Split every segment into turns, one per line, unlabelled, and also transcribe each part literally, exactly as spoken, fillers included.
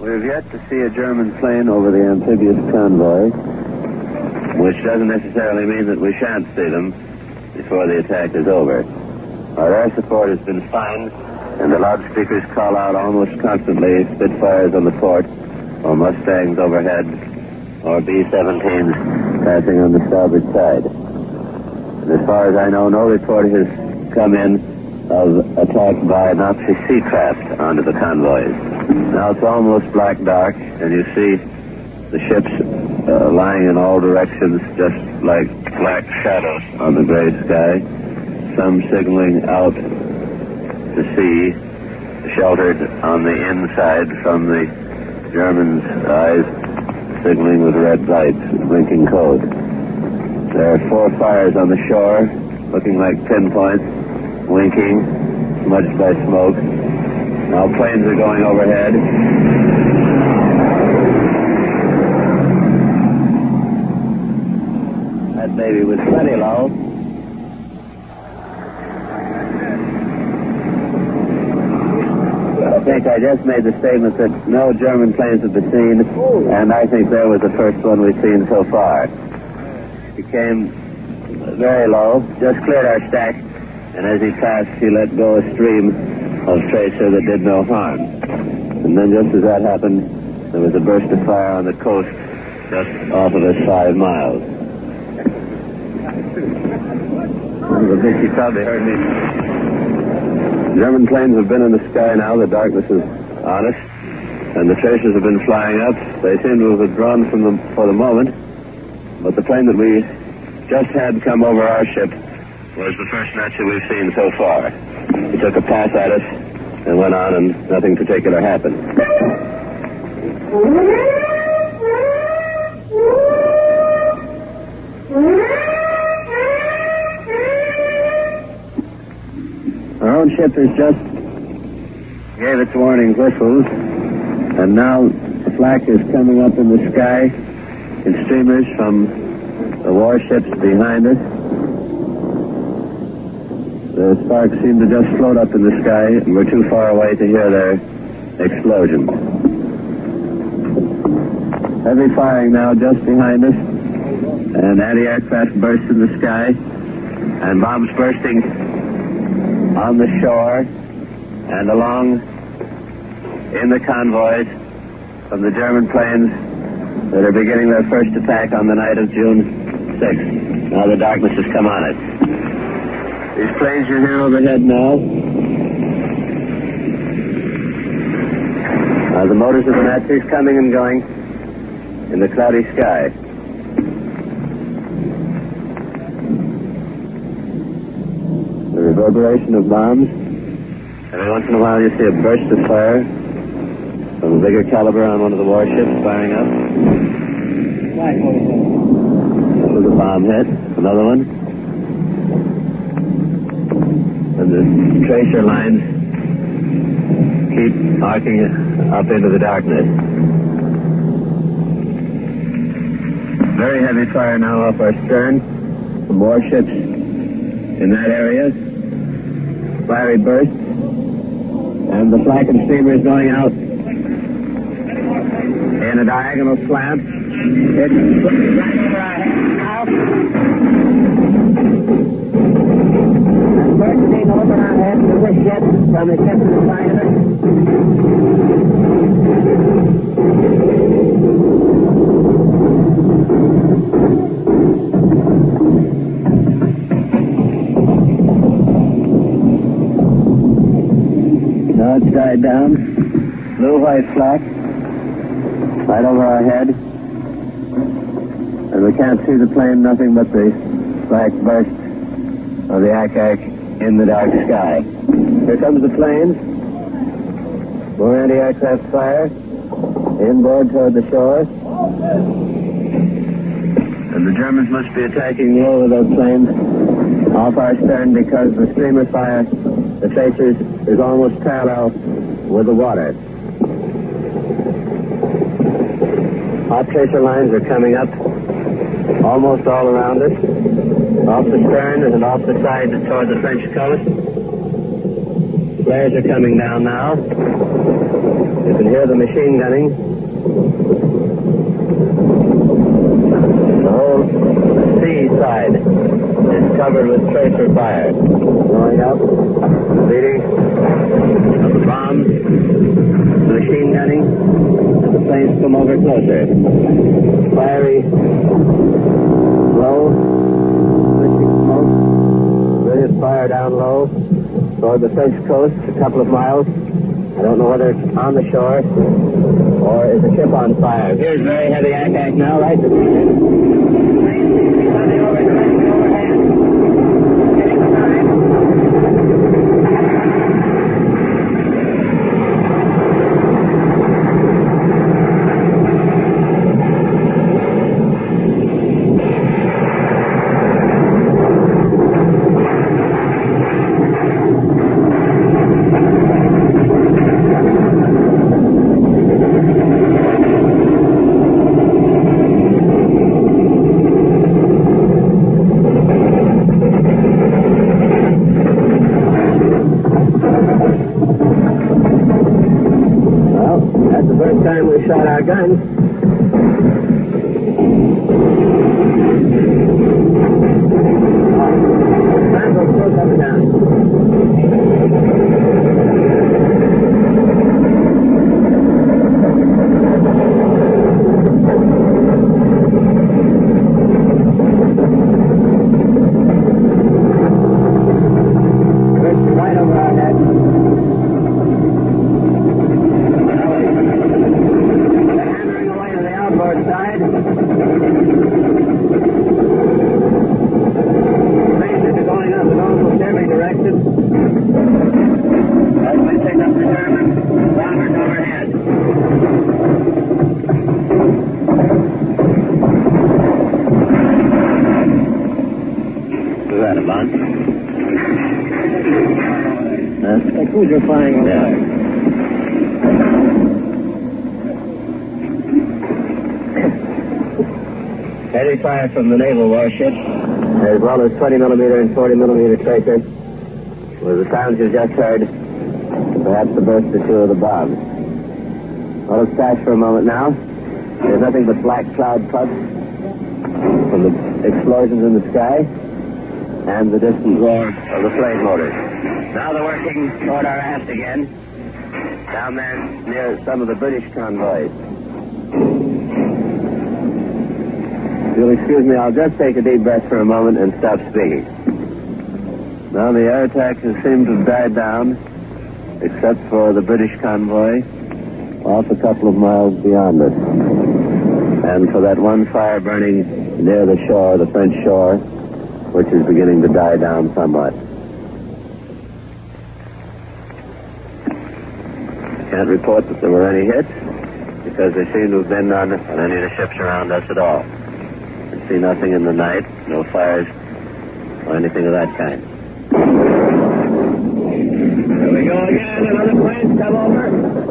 We've yet to see a German plane over the amphibious convoy, which doesn't necessarily mean that we shan't see them before the attack is over. Our air support has been fine, and the loudspeakers call out almost constantly Spitfires on the port, or Mustangs overhead, or B seventeens passing on the starboard side. And as far as I know, no report has come in of attack by Nazi sea craft onto the convoys. Now it's almost black dark, and you see the ships uh, lying in all directions, just like black shadows on the gray sky. Some signaling out to sea, sheltered on the inside from the Germans' eyes, signaling with red lights, blinking code. There are four fires on the shore, looking like pinpoints, winking, smudged by smoke. Now planes are going overhead. That baby was plenty low. I think I just made the statement that no German planes have been seen, and I think there was the first one we've seen so far. He came very low, just cleared our stack, and as he passed, he let go a stream of tracer that did no harm. And then just as that happened, there was a burst of fire on the coast just off of us five miles. I think he probably heard me. German planes have been in the sky now. The darkness is on us, and the tracers have been flying up. They seem to have withdrawn from them for the moment, but the plane that we just had come over our ship was the first Nazi we've seen so far. He took a pass at us and went on, and nothing particular happened. Our own ship has just gave its warning whistles, and now the flak is coming up in the sky in streamers from the warships behind us. The sparks seem to just float up in the sky, and we're too far away to hear their explosions. Heavy firing now just behind us, and anti-aircraft bursts in the sky, and bombs bursting on the shore and along in the convoys from the German planes that are beginning their first attack on the night of June sixth. Now the darkness has come on us. These planes are here overhead now. Now the motors of the Nazis coming and going in the cloudy sky. The reverberation of bombs. Every once in a while you see a burst of fire from a bigger caliber on one of the warships firing up. That was a bomb hit. Another one. And the tracer lines keep arcing up into the darkness. Very heavy fire now off our stern from warships in that area. Fiery bursts. And the flak and streamers going out in a diagonal slant. It's right over our heads now. And bursting over our heads with the ship from the ship to the side of it. Now it's died down. Blue white flak right over our head. And we can't see the plane, nothing but the black burst of the Ack-Ack in the dark sky. Here comes the plane. More anti-aircraft fire. Inboard toward the shore. And the Germans must be attacking low with those planes off our stern because the streamer fire, the tracers, is almost parallel with the water. Hot tracer lines are coming up almost all around us, off the stern and off the side toward the French coast. Flares are coming down now. You can hear the machine gunning. The whole sea side is covered with tracer fire. Going up, leading of the bombs, the machine gunning, and the planes come over closer. Fiery, low, switching smoke, brilliant fire down low toward the French coast, a couple of miles. I don't know whether it's on the shore or is a ship on fire. Here's very heavy attack now, right? Time we shot our guns. Time will still coming down. Right over our heads. Side. Planes are going up in almost every direction. As we pick up the German bombers overhead. Is that a bunch? That's the cruiser flying over. Yeah. Heavy fire from the naval warships, as well as twenty millimeter and forty millimeter tracer, with the sounds you just heard, perhaps the burst or two of the bombs. Well, let's dash for a moment now. There's nothing but black cloud puffs from the explosions in the sky and the distant roar of the plane motors. Now they're working toward our aft again, down there near some of the British convoys. If you'll excuse me, I'll just take a deep breath for a moment and stop speaking. Now the air attacks seem to have died down, except for the British convoy off a couple of miles beyond us. And for that one fire burning near the shore, the French shore, which is beginning to die down somewhat. I can't report that there were any hits, because they seem to have been on, on any of the ships around us at all. I see nothing in the night, no fires or anything of that kind. Here we go again, another plane come over.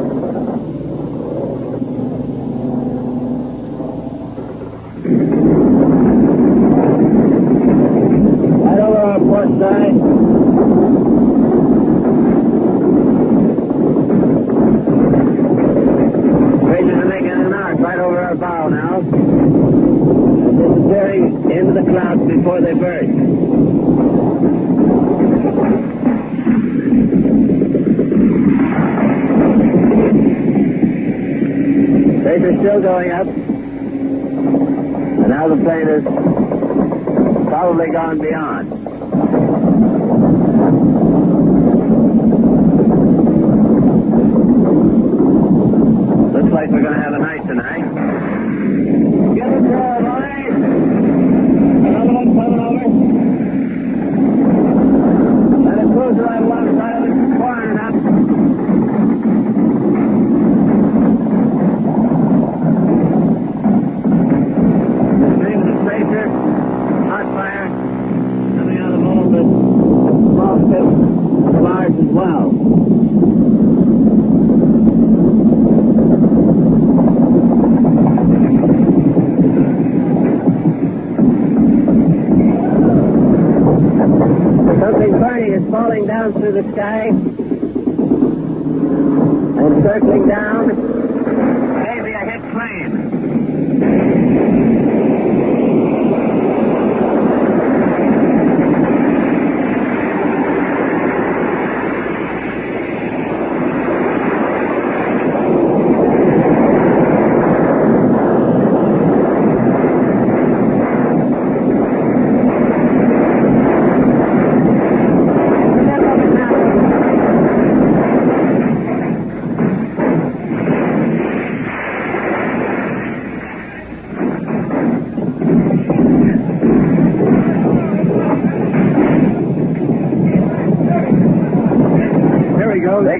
Right over our port side. Rangers are making an arc right over our bow now. Disappearing into the clouds before they burst. Tracer's still going up. And now the plane has probably gone beyond. Looks like we're going to have a night tonight. Get it there, boys. Another one coming over. And a cruiser right alongside of it, firing up. The stream of the tracer, hot fire, coming out of the mold with small tips, large as well. Something burning is falling down through the sky and circling down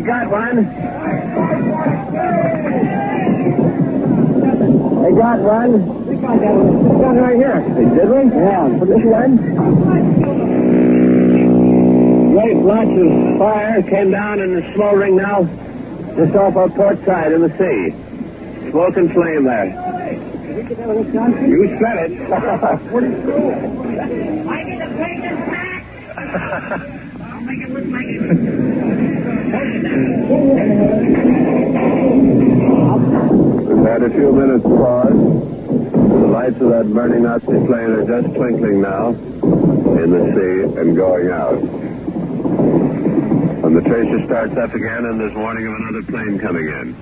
got one. They got one.
We got that one. We got it right here.
Did we?
Yeah.
For this one? Great blotch of fire came down in the smoldering now, just off our port side in the sea. Smoke and flame there. You said it.
What is it?
I get the picture back. I'll make it look like it.
We've had a few minutes pause. The lights of that burning Nazi plane are just twinkling now in the sea and going out. When the tracer starts up again and there's warning of another plane coming in.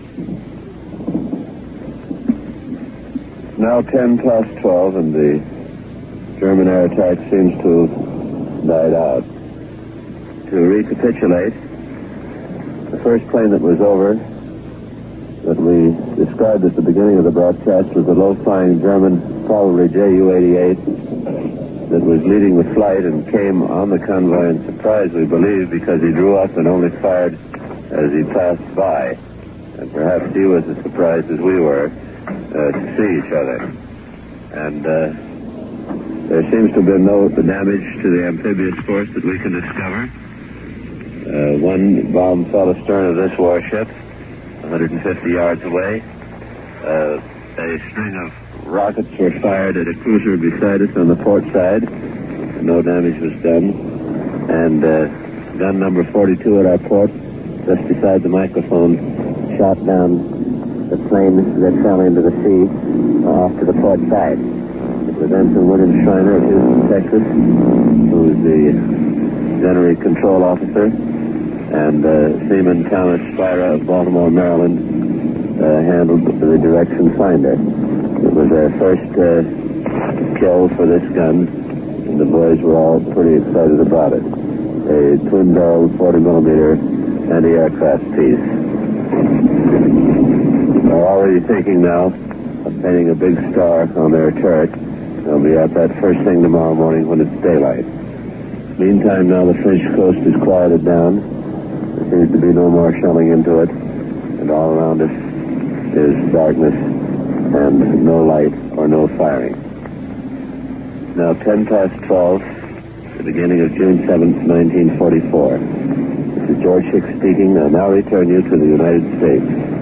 Now ten past twelve, and the German air attack seems to have died out. To recapitulate, the first plane that was over, that we described at the beginning of the broadcast, was a low-flying German, probably J U eighty-eight, that was leading the flight and came on the convoy in surprise, we believe, because he drew up and only fired as he passed by. And perhaps he was as surprised as we were uh, to see each other. And uh, there seems to have been no damage to the amphibious force that we can discover. Uh, one bomb fell astern of this warship, one hundred fifty yards away. Uh, a string of rockets were fired at a cruiser beside us on the port side. No damage was done. And uh, gun number forty-two at our port, just beside the microphone, shot down the plane that fell into the sea off to the port side. It was Ensign William Schreiner of Houston, Texas, who was the gunnery control officer, and uh, Seaman Thomas Spira of Baltimore, Maryland, uh, handled the direction finder. It was our first uh, kill for this gun, and the boys were all pretty excited about it. A twin-barreled forty millimeter anti-aircraft piece. They're already thinking now of painting a big star on their turret. They'll be at that first thing tomorrow morning when it's daylight. Meantime, now the French coast is quieted down. There seems to be no more shelling into it, and all around us is darkness and no light or no firing. Now ten past twelve, the beginning of June seventh, nineteen forty-four. This is George Hicks speaking. I now return you to the United States.